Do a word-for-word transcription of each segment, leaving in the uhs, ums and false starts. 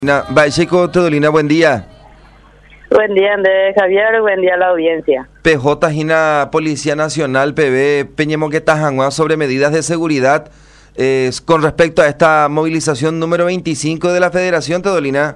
Na, Bacheco Teodolina, buen día. Buen día, Andrés Javier, buen día a la audiencia. P J Gina Policía Nacional, P B, Peñemoqueta Janguá, sobre medidas de seguridad eh, con respecto a esta movilización número veinticinco de la Federación, Teodolina.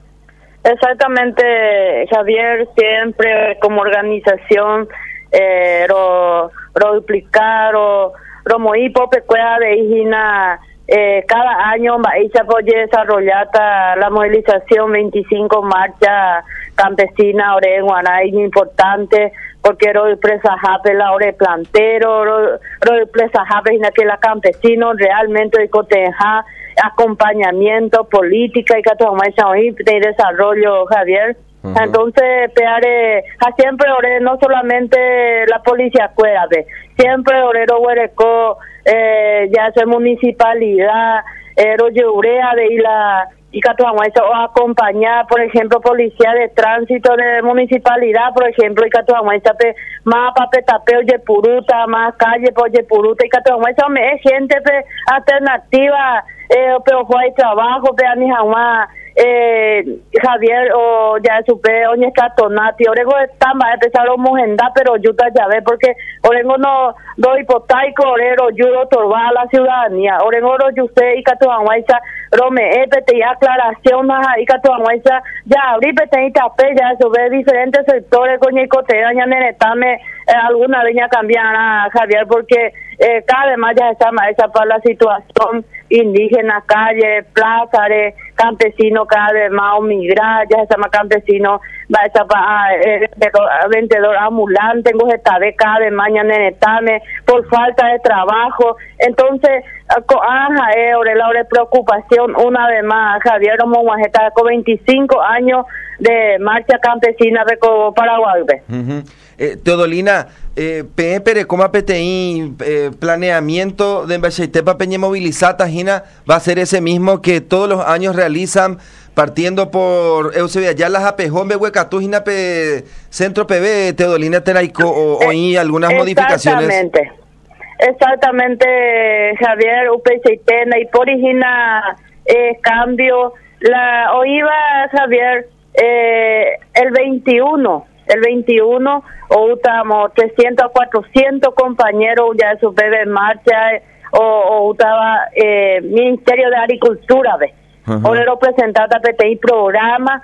Exactamente, Javier, siempre como organización, eh, ro, ro duplicar, ro, ro muy pope cueva de Gina. Eh, cada año se puede desarrollar la movilización veinticinco marcha campesina ore en Guanay, importante porque ro empresa jape la ore plantero ro, ro empresa jape en que la campesino realmente de coteja acompañamiento política y que todo más de desarrollo, Javier. Uh-huh. Entonces peare siempre ore no solamente la policía acuérdate siempre orero huereco eh, ya sea municipalidad ero urea de ir la y Catuamuesa o acompañar, por ejemplo, policía de tránsito de municipalidad, por ejemplo, y Catuamuesa pe más pape tapeo de puruta, más calle por de puruta y Catuamuesa me es gente pe alternativa eh pero fue trabajo pe a mi jamás eh Javier o ya supe oñe catonati orego está más empezar a mojenda pero yuta ya ve porque orengo no do hipotaico orero yudo torba a la ciudadanía orengo ro yuste y Catuamuesa rome epete y aclaración más ahí Catuamuesa ya abrí pete y tape ya sube diferentes sectores coñe y cotera ya nenetame eh, alguna vez ya cambiará Javier porque eh, cada vez más ya está más esa para la situación indígena, calle, plaza, de campesino cada vez más migrar, ya está más campesino, va a estar para eh, vendedor ambulante, tengo esta vez cada vez más nenetame por falta de trabajo, entonces, ajá, eh, la hora de preocupación una vez más, Javier Momuajeta con veinticinco años de marcha campesina de Paraguay. Uh-huh. Eh, Teodolina, eh, P P R, ¿cómo P T I, eh, planeamiento de Embaixaitepa Peña Movilizata, Gina, va a ser ese mismo que todos los años realizan, partiendo por Eusebio Ayala, Japejón, Behuecatú, Gina, P, Centro P B, Teodolina, Teraico, o, o y algunas modificaciones. Exactamente, exactamente, Javier, U P C T, y por Gina, eh, cambio, la OIVA, Javier, eh, el veintiuno. El veintiuno, o estamos trescientos a cuatrocientos compañeros ya de su P B en marcha, eh, o, o estaba eh, Ministerio de Agricultura, ¿ves? Uh-huh. O le representaba P T I programa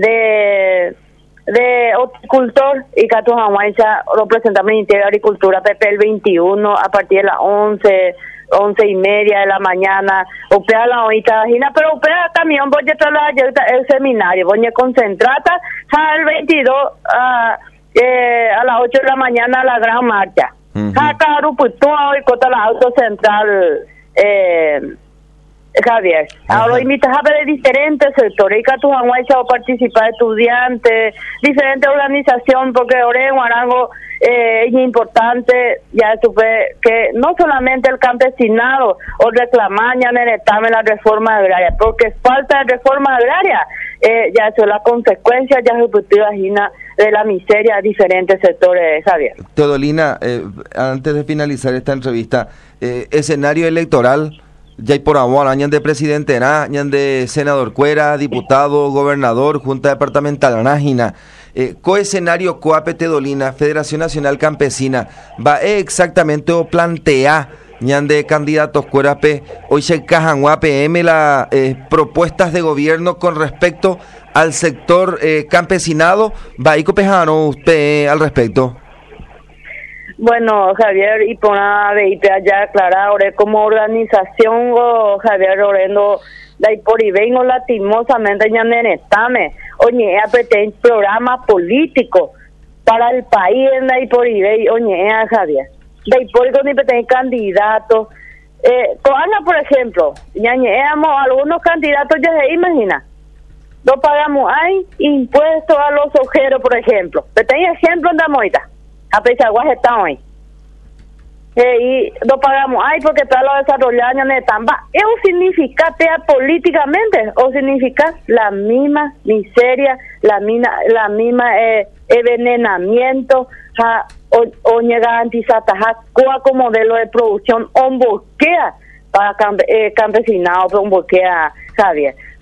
de de horticultor y Cato Jamaisa representaba Ministerio de Agricultura, P P el veintiuno, a partir de las once, once y media de la mañana, opera la oita, pero opera camión, voy a traer el seminario, voy a concentrar al veintidós a, eh, a las ocho de la mañana a la gran marcha. Acá Ruputo hoy contra la auto central eh, Javier. Ahora invitas a ver diferentes sectores, y que tu han hecho participar estudiantes, diferentes organizaciones, porque ahora en Guarango eh, es importante, ya supe que no solamente el campesinado o reclamar ya necesitamos la reforma agraria, porque falta de reforma agraria, eh, ya eso es la consecuencia, ya se imagina de la miseria de diferentes sectores, Javier. Teodolina, eh, antes de finalizar esta entrevista, eh, escenario electoral. Ya hay por amor, añan de presidente, añan de senador Cuera, diputado, gobernador, Junta Departamental, Nájina. Eh, co escenario Coape Teodolina, Federación Nacional Campesina, va exactamente o plantea ñan de candidatos Cuerape, hoy se cajan P M las eh, propuestas de gobierno con respecto al sector eh, campesinado, va y copejano usted al respecto. Bueno, Javier, y por una vez ya aclarar, ahora como organización, oh, Javier Lorendo, de ahí por y vengo lastimosamente ya nenetame, oye, apete programa político para el país, de ahí por y ve, oye, Javier, de ahí por y con y candidatos, eh, Coana, por ejemplo, ya ñeamos algunos candidatos, ya se imagina, no pagamos, hay impuestos a los ojeros, por ejemplo, pero hay ejemplo en la moita. A pesar de está hoy eh, y no pagamos ay porque está lo desarrollado en Netamba eso significa tea políticamente o significa la misma miseria la misma la misma eh, envenenamiento ja, o, o llega antizataja como modelo de producción on bosquea para camp, eh, campesinado un bosquea Javier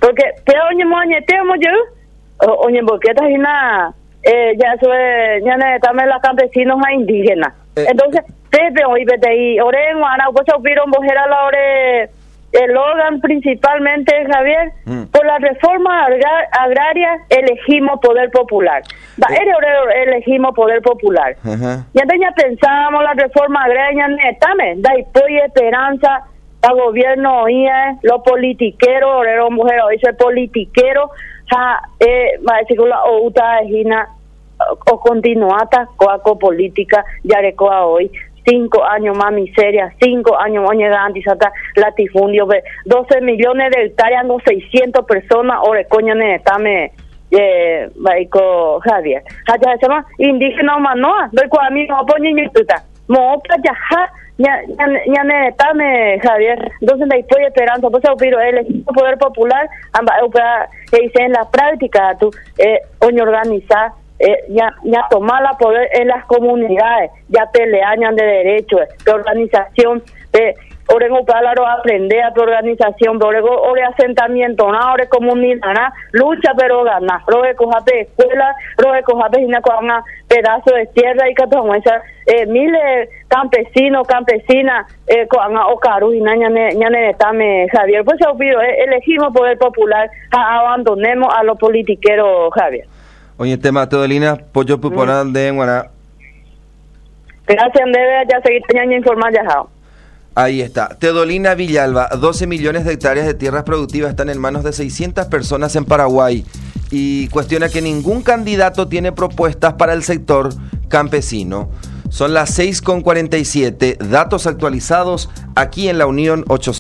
porque te oye moñetemos yo, oye, porque esta es una, eh, ya eso es, ya necesitamos los campesinos a indígenas. Eh, Entonces, te veo y vete ahí, oren, guana, pues opieron, bojera la ore, el órgano principalmente, Javier, mm. por la reforma agra- agraria elegimos poder popular. Va, eh. elegimos poder popular. Uh-huh. Ya tenía pensábamos la reforma agraria, netame, da y pues esperanza, el gobierno oía, los politiqueros, orero mujer, ese politiquero, ja, eh, va a decir que la outa gina, o continuata, coaco política, ya recoa hoy. Cinco años más miseria, cinco años más antes hasta latifundio, doce millones de hectáreas, no seiscientas personas, ore coña netame, eh, baico Javier. Haya se llama indígena manoa, doy con amigos, apoyo ni tuta, mo ya ja, ya ya netame Javier. Entonces después esperanza, pues opiro el poder popular, amba que dice en la práctica tú eh organizar Eh, ya ya tomar la poder en las comunidades, ya pelean de derechos, de organización, de orego para aprender a tu organización, orego ore asentamiento, na ore comunidad, lucha pero gana, roe cojape escuela, roe cojape y con pedazo de tierra y que todo esa eh, miles campesinos, campesinas eh, con ocaru y naña ne tame Javier, pues obvio, eh, elegimos poder popular, a, abandonemos a los politiqueros Javier. Oye, tema Teodolina, pollo puporán mm. de Guaná. Gracias, Andrea, ya seguí teniendo informar ya. Ahí está. Teodolina Villalba, doce millones de hectáreas de tierras productivas están en manos de seiscientas personas en Paraguay y cuestiona que ningún candidato tiene propuestas para el sector campesino. Son las seis con cuarenta y siete, datos actualizados aquí en la Unión ocho.